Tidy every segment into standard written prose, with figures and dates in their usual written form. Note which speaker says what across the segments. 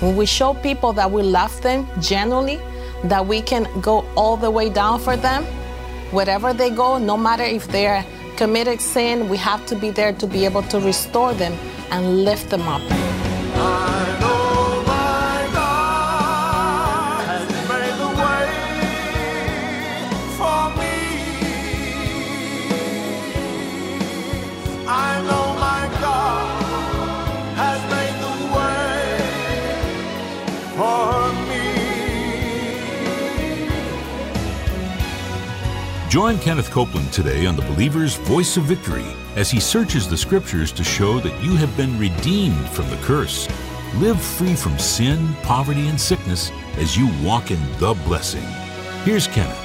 Speaker 1: When we show people that we love them genuinely, that we can go all the way down for them, wherever they go, no matter if they're committed sin, we have to be there to be able to restore them and lift them up.
Speaker 2: I know my God has made the way for me. I know my God has made the way for me.
Speaker 3: Join Kenneth Copeland today on the Believer's Voice of Victory as he searches the Scriptures to show that you have been redeemed from the curse. Live free from sin, poverty, and sickness as you walk in the blessing. Here's Kenneth.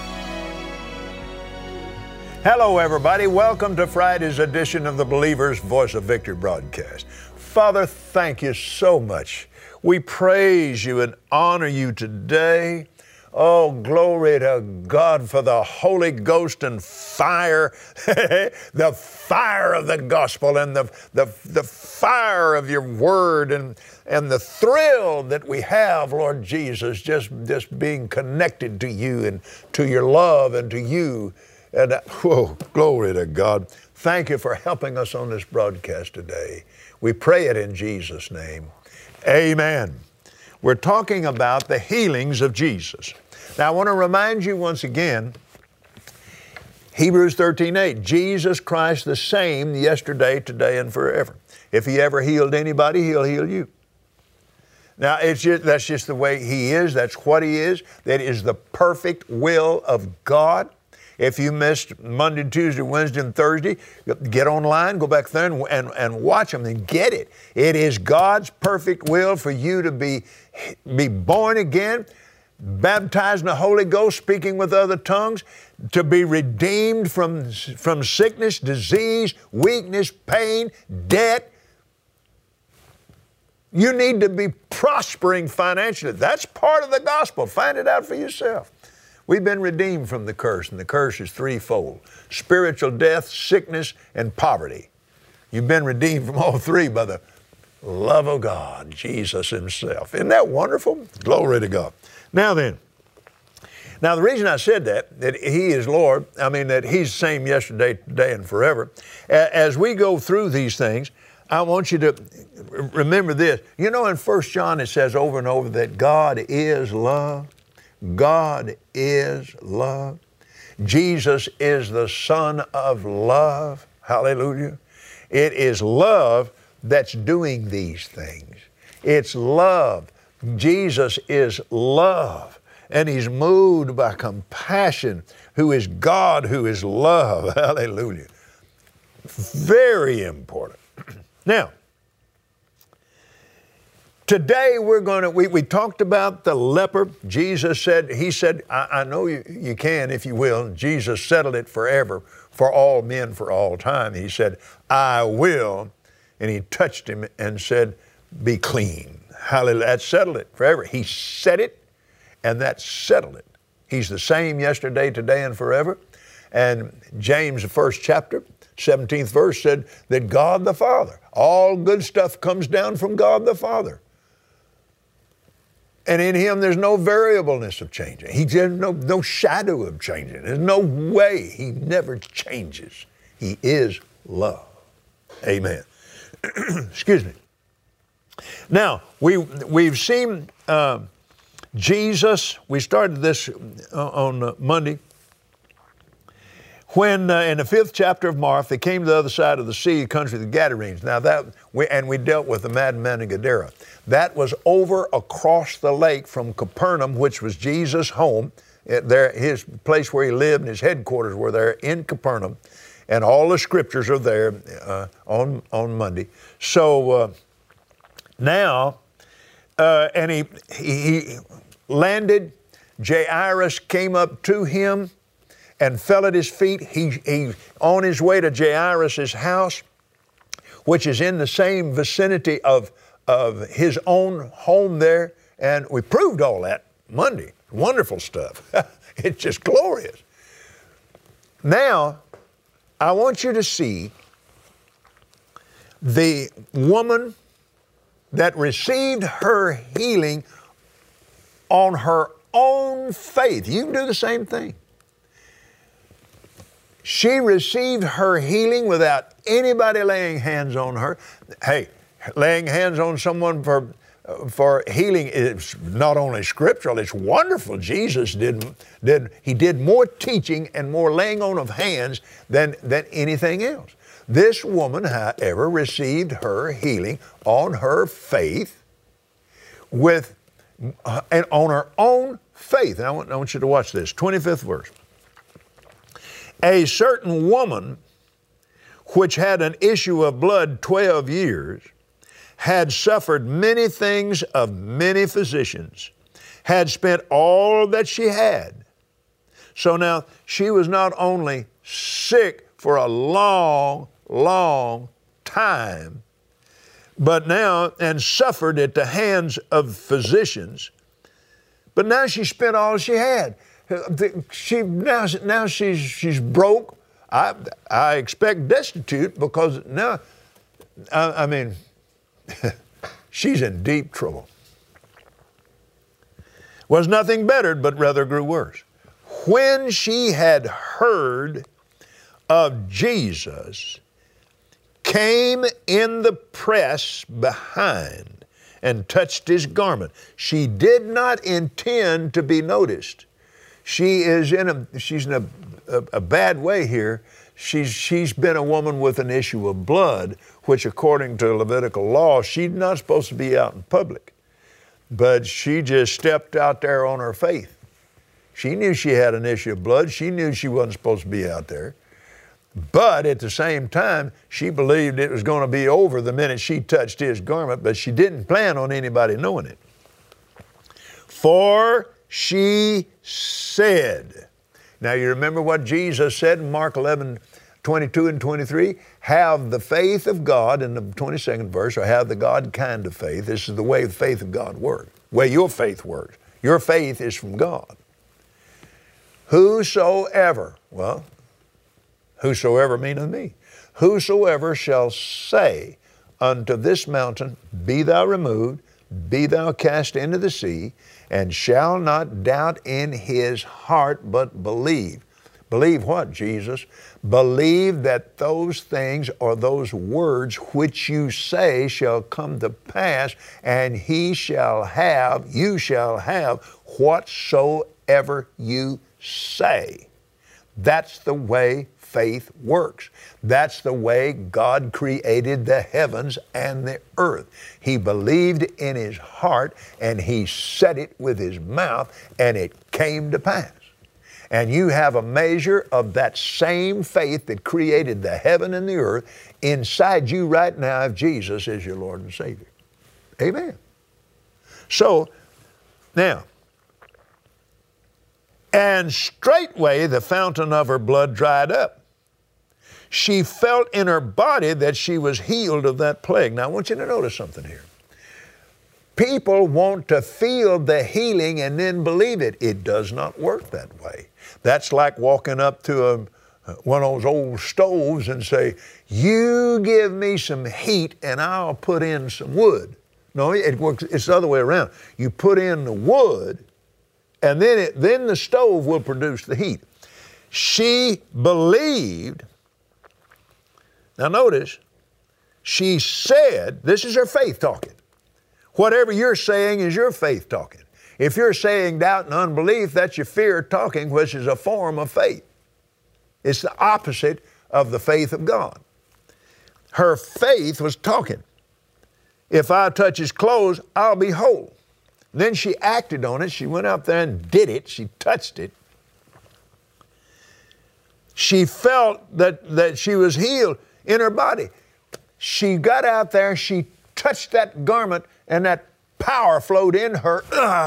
Speaker 4: Hello, everybody. Welcome to Friday's edition of the Believer's Voice of Victory broadcast. Father, thank you so much. We praise you and honor you today. Oh, glory to God for the Holy Ghost and fire, the fire of the gospel and the fire of your word and the thrill that we have, Lord Jesus, just being connected to you and to your love and to you. And whoa, glory to God. Thank you for helping us on this broadcast today. We pray it in Jesus' name. Amen. We're talking about the healings of Jesus. Now, I want to remind you once again, Hebrews 13:8, Jesus Christ the same yesterday, today, and forever. If He ever healed anybody, He'll heal you. Now, that's just the way He is. That's what He is. That is the perfect will of God. If you missed Monday, Tuesday, Wednesday, and Thursday, get online, go back there and watch them and get it. It is God's perfect will for you to be born again, baptized in the Holy Ghost, speaking with other tongues, to be redeemed from sickness, disease, weakness, pain, debt. You need to be prospering financially. That's part of the gospel. Find it out for yourself. We've been redeemed from the curse, and the curse is threefold: spiritual death, sickness, and poverty. You've been redeemed from all three by the love of God, Jesus Himself. Isn't that wonderful? Glory to God. Now then, the reason I said that He is Lord, that He's the same yesterday, today, and forever. As we go through these things, I want you to remember this. You know, in 1 John it says over and over that God is love. God is love. Jesus is the Son of love. Hallelujah. It is love that's doing these things. It's love. Jesus is love, and He's moved by compassion, who is God, who is love. Hallelujah. Very important. Now, today we talked about the leper. Jesus said, He said, I know you can if you will. Jesus settled it forever, for all men, for all time. He said, I will. And He touched him and said, be clean. Hallelujah. That settled it forever. He said it, and that settled it. He's the same yesterday, today, and forever. And James, the 1st chapter, 17th verse said that God the Father, all good stuff comes down from God the Father. And in Him there's no variableness of changing. There's no shadow of changing. There's no way. He never changes. He is love. Amen. Excuse me. Now, we've seen Jesus. We started this on Monday. When in the 5th chapter of Mark, they came to the other side of the sea, country of the Gadarenes. Now we dealt with the madman in Gadara. That was over across the lake from Capernaum, which was Jesus' home. His place where He lived and His headquarters were there in Capernaum. And all the scriptures are there on Monday. So now, and he landed. Jairus came up to Him and fell at His feet. He on his way to Jairus' house, which is in the same vicinity of his own home there. And we proved all that Monday. Wonderful stuff. It's just glorious. Now, I want you to see the woman that received her healing on her own faith. You can do the same thing. She received her healing without anybody laying hands on her. Hey, laying hands on someone for healing is not only scriptural, it's wonderful. Jesus did more teaching and more laying on of hands than anything else. This woman, however, received her healing on her faith and on her own faith. And I want you to watch this, 25th verse. A certain woman which had an issue of blood 12 years, had suffered many things of many physicians, had spent all that she had. So now she was not only sick for a long, long time, but now, and suffered at the hands of physicians, but now she spent all she had. Now she's broke. I expect destitute, because now, I mean, she's in deep trouble. Was nothing bettered, but rather grew worse. When she had heard of Jesus, came in the press behind and touched his garment. She did not intend to be noticed. She's in a bad way here. She's been a woman with an issue of blood, which according to Levitical law, she's not supposed to be out in public. But she just stepped out there on her faith. She knew she had an issue of blood. She knew she wasn't supposed to be out there. But at the same time, she believed it was going to be over the minute she touched his garment, but she didn't plan on anybody knowing it. For she said, now you remember what Jesus said in Mark 11:22 and 23? Have the faith of God, in the 22nd verse, or have the God kind of faith. This is the way the faith of God works, the way your faith works. Your faith is from God. Whosoever, well, whosoever meaneth me. Whosoever shall say unto this mountain, be thou removed, be thou cast into the sea, and shall not doubt in his heart, but believe. Believe what, Jesus? Believe that those things or those words which you say shall come to pass, and you shall have whatsoever you say. That's the way faith works. That's the way God created the heavens and the earth. He believed in his heart, and he said it with his mouth, and it came to pass. And you have a measure of that same faith that created the heaven and the earth inside you right now if Jesus is your Lord and Savior. Amen. So, now, and straightway the fountain of her blood dried up. She felt in her body that she was healed of that plague. Now, I want you to notice something here. People want to feel the healing and then believe it. It does not work that way. That's like walking up to one of those old stoves and say, you give me some heat and I'll put in some wood. No, it works. It's the other way around. You put in the wood, and then the stove will produce the heat. She believed. Now notice, she said, this is her faith talking. Whatever you're saying is your faith talking. If you're saying doubt and unbelief, that's your fear talking, which is a form of faith. It's the opposite of the faith of God. Her faith was talking. If I touch his clothes, I'll be whole. Then she acted on it. She went out there and did it. She touched it. She felt that she was healed in her body. She got out there, she touched that garment, and that power flowed in her.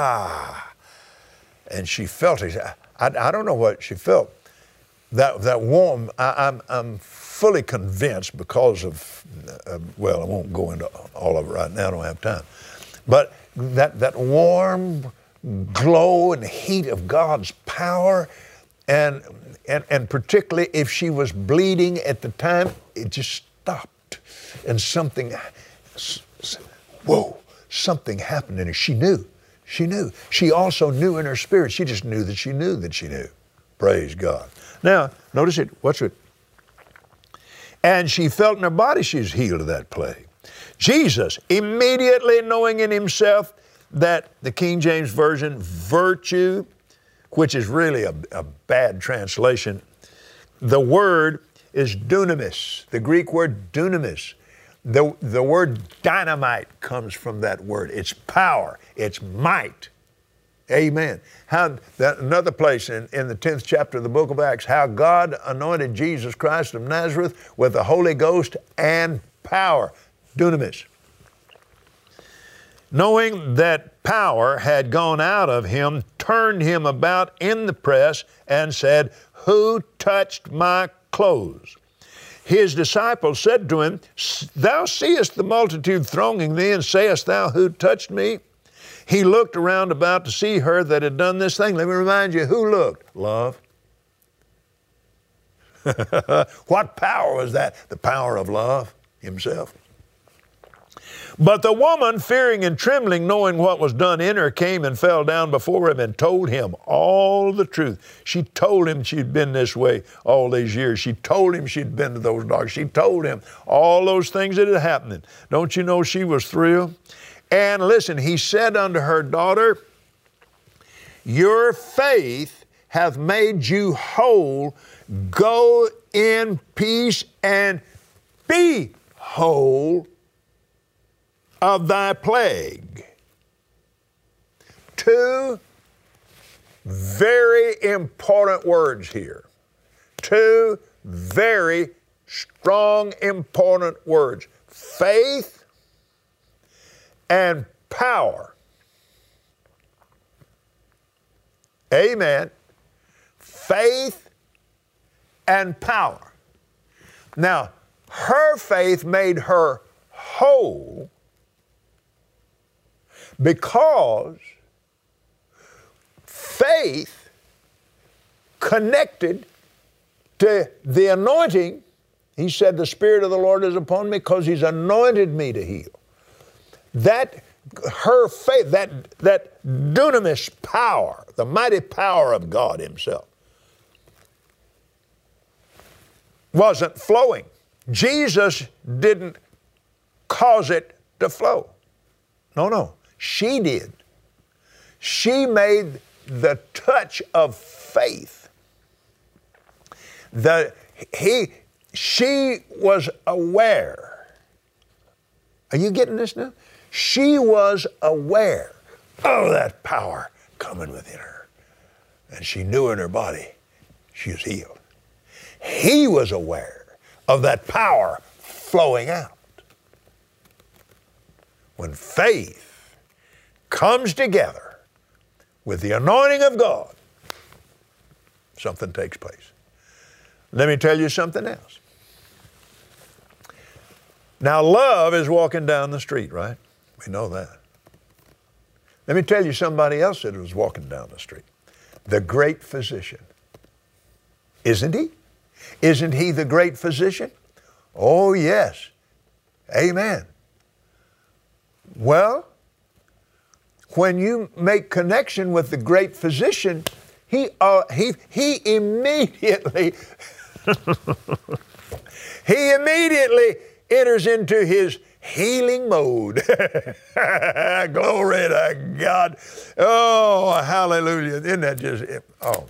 Speaker 4: And she felt it. I don't know what she felt. That warm, I'm fully convinced because of, well, I won't go into all of it right now, I don't have time. But that warm glow and heat of God's power, and particularly if she was bleeding at the time, it just stopped. And something, whoa, something happened in her. She knew. She knew. She also knew in her spirit. She just knew that she knew that she knew. Praise God. Now, notice it. Watch it. And she felt in her body she was healed of that plague. Jesus, immediately knowing in himself that, the King James Version, virtue, which is really a bad translation, the word is dunamis, the Greek word dunamis. The word dynamite comes from that word. It's power, it's might. Amen. Another place in the 10th chapter of the book of Acts, how God anointed Jesus Christ of Nazareth with the Holy Ghost and power, dunamis. Knowing that power had gone out of him, turned him about in the press and said, "Who touched my clothes?" His disciples said to him, "Thou seest the multitude thronging thee, and sayest thou, Who touched me?" He looked around about to see her that had done this thing. Let me remind you, who looked? Love. What power was that? The power of love himself. But the woman, fearing and trembling, knowing what was done in her, came and fell down before him and told him all the truth. She told him she'd been this way all these years. She told him she'd been to those dogs. She told him all those things that had happened. Don't you know she was thrilled? And listen, he said unto her, "Daughter, your faith hath made you whole. Go in peace and be whole of thy plague." Two very important words here. Two very strong, important words. Faith and power. Amen. Faith and power. Now, her faith made her whole because faith connected to the anointing. He said, "The Spirit of the Lord is upon me because He's anointed me to heal." That her faith, that dunamis power, the mighty power of God Himself, wasn't flowing. Jesus didn't cause it to flow. No. She did. She made the touch of faith. She was aware. Are you getting this now? She was aware of that power coming within her. And she knew in her body she was healed. He was aware of that power flowing out. When faith comes together with the anointing of God, something takes place. Let me tell you something else. Now, love is walking down the street, right? We know that. Let me tell you somebody else that was walking down the street. The great physician. Isn't he? Isn't he the great physician? Oh, yes. Amen. Well, when you make connection with the great physician, he immediately enters into his healing mode. Glory to God. Oh, hallelujah. Isn't that just, oh.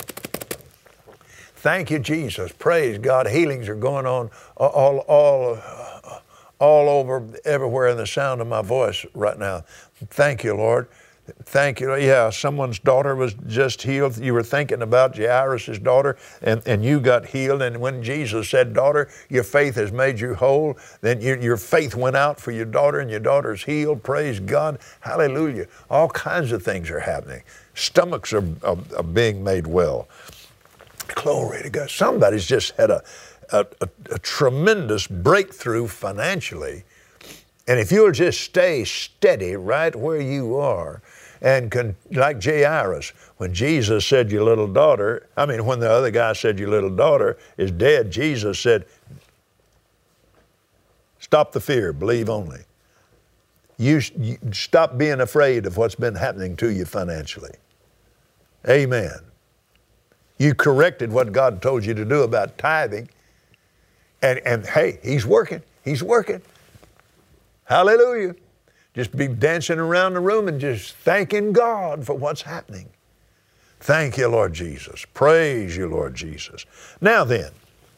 Speaker 4: Thank you, Jesus. Praise God. Healings are going on all over, everywhere in the sound of my voice right now. Thank you, Lord. Thank you. Yeah, someone's daughter was just healed. You were thinking about Jairus' daughter, and you got healed. And when Jesus said, "Daughter, your faith has made you whole," then your faith went out for your daughter, and your daughter's healed. Praise God. Hallelujah. All kinds of things are happening. Stomachs are being made well. Glory to God. Somebody's just had a tremendous breakthrough financially. And if you'll just stay steady right where you are, and like Jairus, when Jesus said, "Your little daughter," when the other guy said, "Your little daughter is dead," Jesus said, "Stop the fear, believe only." you stop being afraid of what's been happening to you financially. Amen. You corrected what God told you to do about tithing. And hey, He's working. He's working. Hallelujah. Just be dancing around the room and just thanking God for what's happening. Thank you, Lord Jesus. Praise you, Lord Jesus. Now then,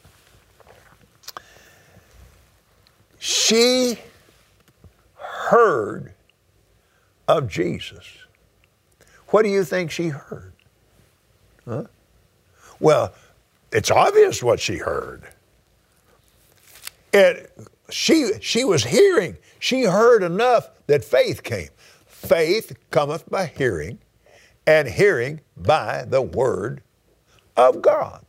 Speaker 4: she heard of Jesus. What do you think she heard? Huh? Well, it's obvious what she heard. She was hearing. She heard enough that faith came. Faith cometh by hearing, and hearing by the Word of God.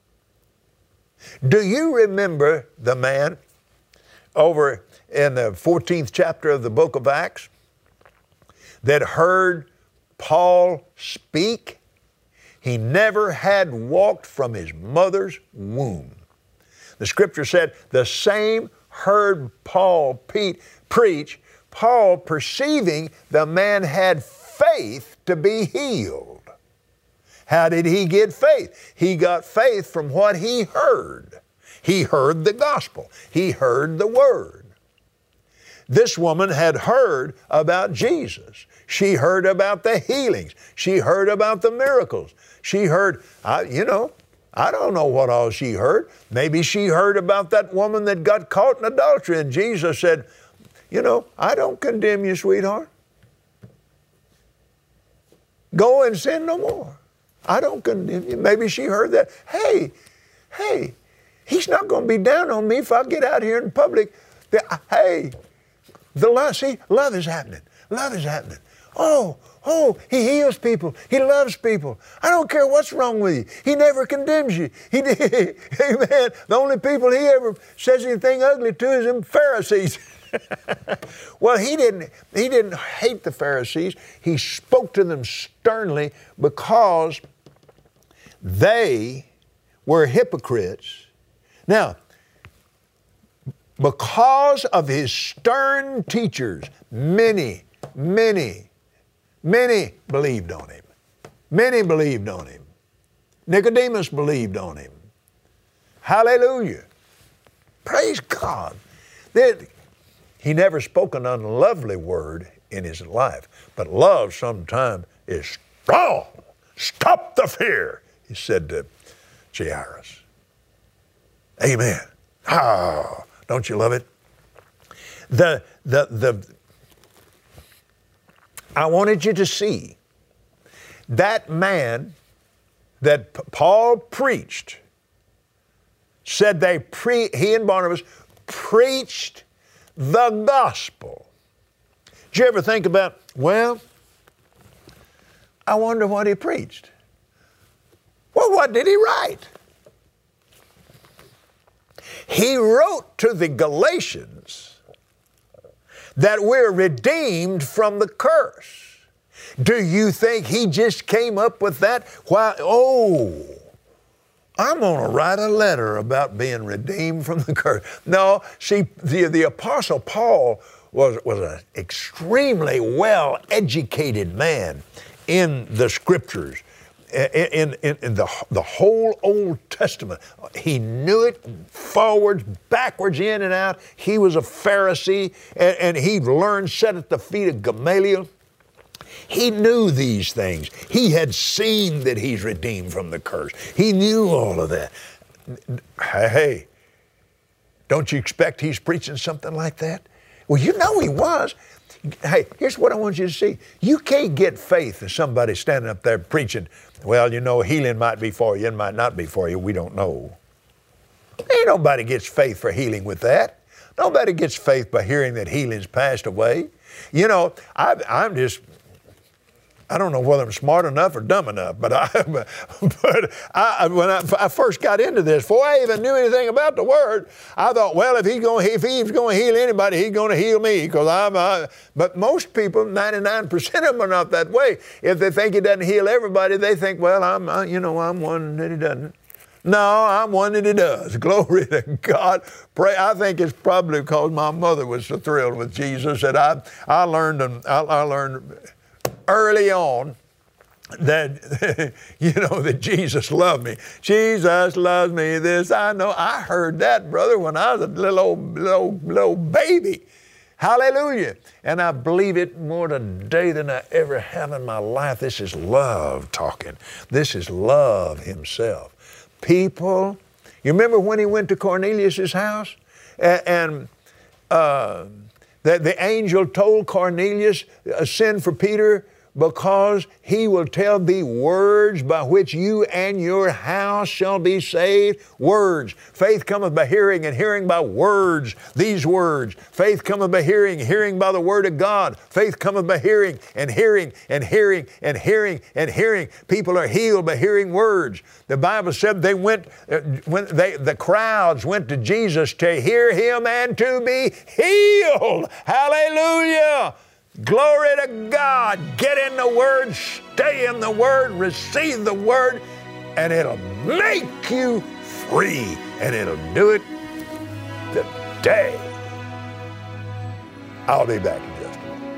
Speaker 4: Do you remember the man over in the 14th chapter of the book of Acts that heard Paul speak? He never had walked from his mother's womb. The scripture said, the same heard Paul preach, Paul perceiving the man had faith to be healed. How did he get faith? He got faith from what he heard. He heard the gospel. He heard the word. This woman had heard about Jesus. She heard about the healings. She heard about the miracles. She heard, I don't know what all she heard. Maybe she heard about that woman that got caught in adultery, and Jesus said, I don't condemn you, sweetheart. Go and sin no more. I don't condemn you. Maybe she heard that. Hey, He's not going to be down on me if I get out here in public. Love is happening. Love is happening. Oh, He heals people. He loves people. I don't care what's wrong with you. He never condemns you. Amen. The only people He ever says anything ugly to is them Pharisees. Well, he didn't hate the Pharisees. He spoke to them sternly because they were hypocrites. Now, because of His stern teachers, many believed on Him. Many believed on Him. Nicodemus believed on Him. Hallelujah. Praise God. He never spoke an unlovely word in his life, but love sometimes is strong. Stop the fear, he said to Jairus. Amen. Oh, don't you love it? I wanted you to see that man that Paul preached, said he and Barnabas preached the gospel. Did you ever think about, I wonder what he preached? Well, what did he write? He wrote to the Galatians that we're redeemed from the curse. Do you think he just came up with that? I'm going to write a letter about being redeemed from the curse. No, see, the Apostle Paul was an extremely well-educated man in the Scriptures, in the whole Old Testament. He knew it forwards, backwards, in and out. He was a Pharisee, and he learned, sat at the feet of Gamaliel. He knew these things. He had seen that He's redeemed from the curse. He knew all of that. Hey, don't you expect He's preaching something like that? Well, you know He was. Hey, here's what I want you to see. You can't get faith if somebody's standing up there preaching, healing might be for you and might not be for you. We don't know. Ain't nobody gets faith for healing with that. Nobody gets faith by hearing that healing's passed away. I don't know whether I'm smart enough or dumb enough, but when I first got into this, before I even knew anything about the Word, I thought, if He's going to heal anybody, He's going to heal me. But most people, 99% of them are not that way. If they think He doesn't heal everybody, they think, I'm one that He doesn't. No, I'm one that he does. Glory to God. Pray. I think it's probably because my mother was so thrilled with Jesus that I learned early on that, that Jesus loved me. Jesus loves me, this I know. I heard that, brother, when I was a little baby. Hallelujah. And I believe it more today than I ever have in my life. This is love talking. This is love himself. People, you remember when he went to Cornelius' house? And the angel told Cornelius, send for Peter, because he will tell thee words by which you and your house shall be saved. Words. Faith cometh by hearing, and hearing by words. These words. Faith cometh by hearing, hearing by the word of God. Faith cometh by hearing, and hearing, and hearing, and hearing, and hearing. People are healed by hearing words. The Bible said they went, the crowds went to Jesus to hear him and to be healed. Hallelujah. Glory to God. Get in the Word, stay in the Word, receive the Word, and it'll make you free. And it'll do it today. I'll be back in just a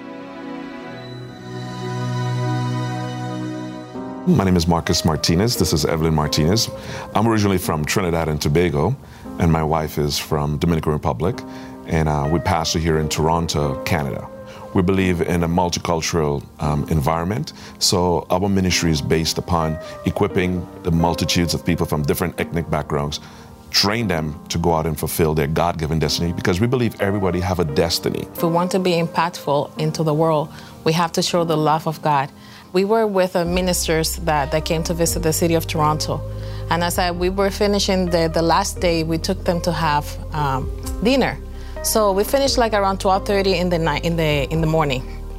Speaker 4: moment.
Speaker 5: My name is Marcus Martinez. This is Evelyn Martinez. I'm originally from Trinidad and Tobago, and my wife is from Dominican Republic, and we pastor here in Toronto, Canada. We believe in a multicultural environment, so our ministry is based upon equipping the multitudes of people from different ethnic backgrounds, train them to go out and fulfill their God-given destiny, because we believe everybody have a destiny.
Speaker 1: If we want to be impactful into the world, we have to show the love of God. We were with ministers that came to visit the city of Toronto, and as we were finishing the last day, we took them to have dinner. So we finished like around 12:30 in the morning.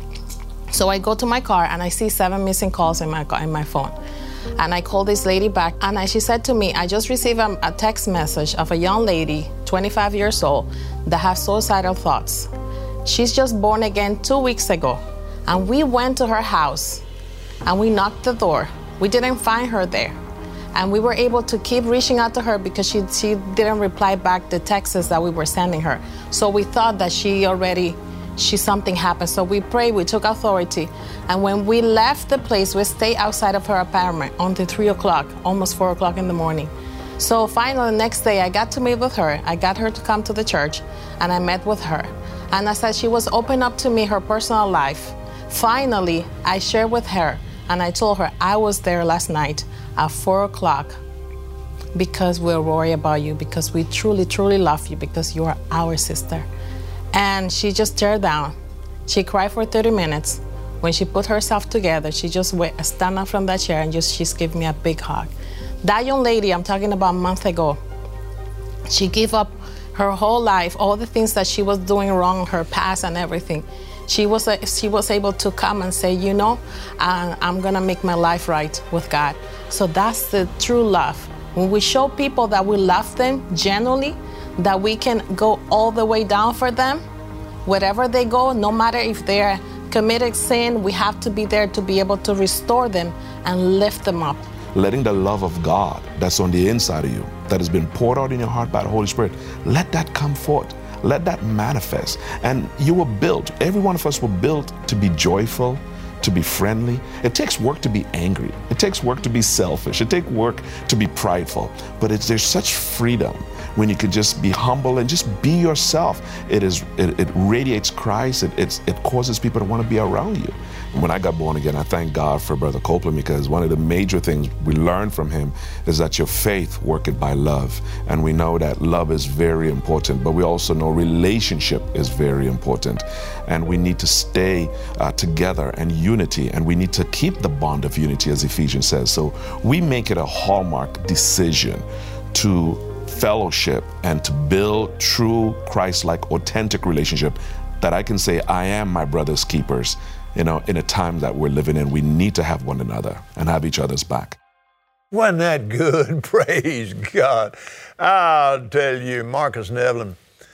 Speaker 1: So I go to my car and I see 7 missing calls in my phone. And I called this lady back, and she said to me, I just received a text message of a young lady, 25 years old, that has suicidal thoughts. She's just born again 2 weeks ago. And we went to her house and we knocked the door. We didn't find her there. And we were able to keep reaching out to her because she didn't reply back the texts that we were sending her. So we thought that something happened. So we prayed, we took authority. And when we left the place, we stayed outside of her apartment until 3 o'clock, almost 4 o'clock in the morning. So finally, the next day, I got to meet with her. I got her to come to the church, and I met with her. And as she was opening up to me her personal life, finally, I shared with her, and I told her I was there last night at 4 o'clock because we're worried about you, because we truly, truly love you, because you are our sister. And she just teared down. She cried for 30 minutes. When she put herself together, she just stand up from that chair and she's gave me a big hug. That young lady I'm talking about a month ago, she gave up her whole life, all the things that she was doing wrong, her past and everything. She was able to come and say, I'm gonna make my life right with God. So that's the true love. When we show people that we love them genuinely, that we can go all the way down for them, wherever they go, no matter if they're committed sin, we have to be there to be able to restore them and lift them up.
Speaker 5: Letting the love of God that's on the inside of you, that has been poured out in your heart by the Holy Spirit, let that come forth. Let that manifest. And you were built, every one of us were built to be joyful, to be friendly. It takes work to be angry. It takes work to be selfish. It takes work to be prideful. But there's such freedom when you can just be humble and just be yourself. It radiates Christ. It causes people to want to be around you. And when I got born again, I thank God for Brother Copeland, because one of the major things we learned from him is that your faith worketh by love. And we know that love is very important, but we also know relationship is very important. And we need to stay together and unity, and we need to keep the bond of unity, as Ephesians says. So we make it a hallmark decision to fellowship and to build true Christ-like authentic relationship, that I can say I am my brother's keepers. In a time that we're living in, we need to have one another and have each other's back.
Speaker 4: Wasn't that good? Praise God. I'll tell you, Marcus and Evelyn,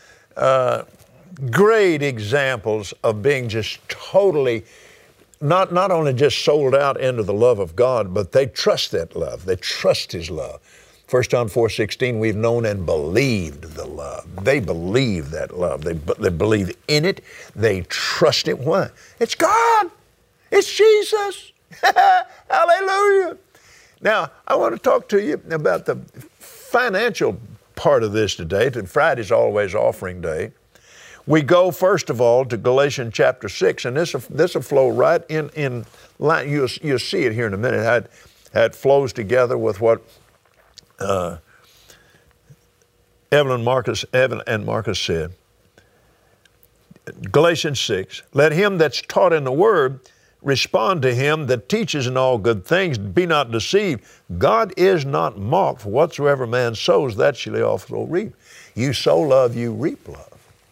Speaker 4: great examples of being just totally, not only just sold out into the love of God, but they trust that love. They trust His love. 1 John 4:16, we've known and believed the love. They believe that love. They believe in it. They trust it. Why? It's God. It's Jesus. Hallelujah. Now, I want to talk to you about the financial part of this today. Friday's always offering day. We go, first of all, to Galatians chapter 6, and this will flow right in line. You'll see it here in a minute, how it flows together with what Evan and Marcus said. Galatians 6, let him that's taught in the word respond to him that teaches in all good things. Be not deceived. God is not mocked. For whatsoever man sows, that shall he also reap. You sow love, you reap love.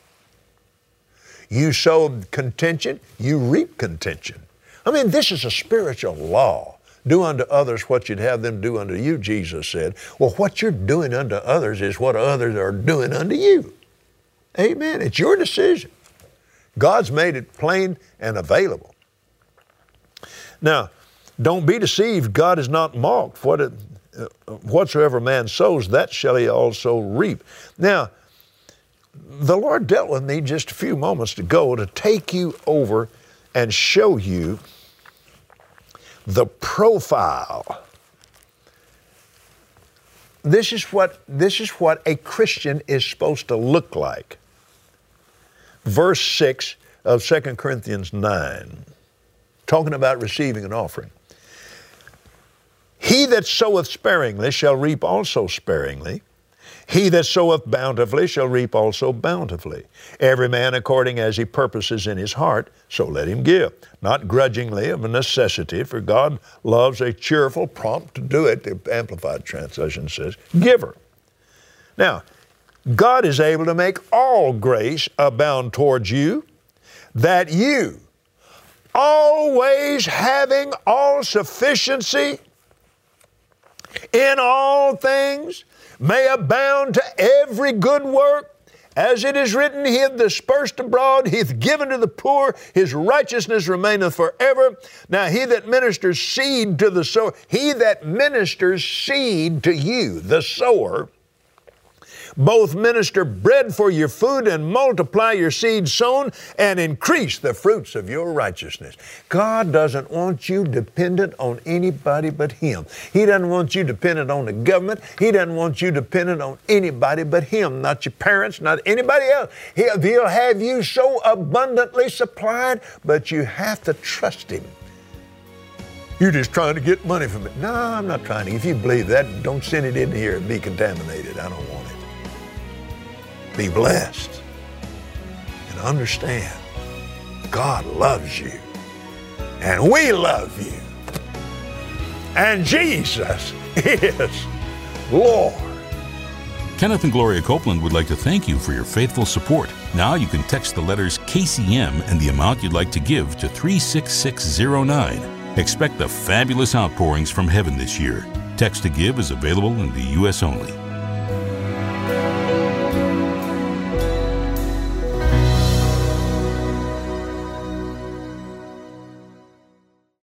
Speaker 4: You sow contention, you reap contention. I mean, this is a spiritual law. Do unto others what you'd have them do unto you, Jesus said. Well, what you're doing unto others is what others are doing unto you. Amen. It's your decision. God's made it plain and available. Now, don't be deceived. God is not mocked. Whatsoever man sows, that shall he also reap. Now, the Lord dealt with me just a few moments ago to take you over and show you the profile. This is what a Christian is supposed to look like. Verse 6 of 2 Corinthians 9, talking about receiving an offering. He that soweth sparingly shall reap also sparingly. He that soweth bountifully shall reap also bountifully. Every man according as he purposes in his heart, so let him give. Not grudgingly of a necessity, for God loves a cheerful, prompt to do it, the Amplified Translation says, giver. Now, God is able to make all grace abound towards you, that you, always having all sufficiency in all things, may abound to every good work. As it is written, He hath dispersed abroad, He hath given to the poor, His righteousness remaineth forever. Now he that ministers seed to the sower, he that ministers seed to you, the sower, both minister bread for your food and multiply your seed sown and increase the fruits of your righteousness. God doesn't want you dependent on anybody but Him. He doesn't want you dependent on the government. He doesn't want you dependent on anybody but Him, not your parents, not anybody else. He'll have you so abundantly supplied, but you have to trust Him. You're just trying to get money from it. No, I'm not trying to. If you believe that, don't send it in here and be contaminated. I don't want it. Be blessed and understand God loves you and we love you and Jesus is Lord.
Speaker 3: Kenneth and Gloria Copeland would like to thank you for your faithful support. Now you can text the letters KCM and the amount you'd like to give to 36609. Expect the fabulous outpourings from heaven this year. Text to give is available in the U.S. only.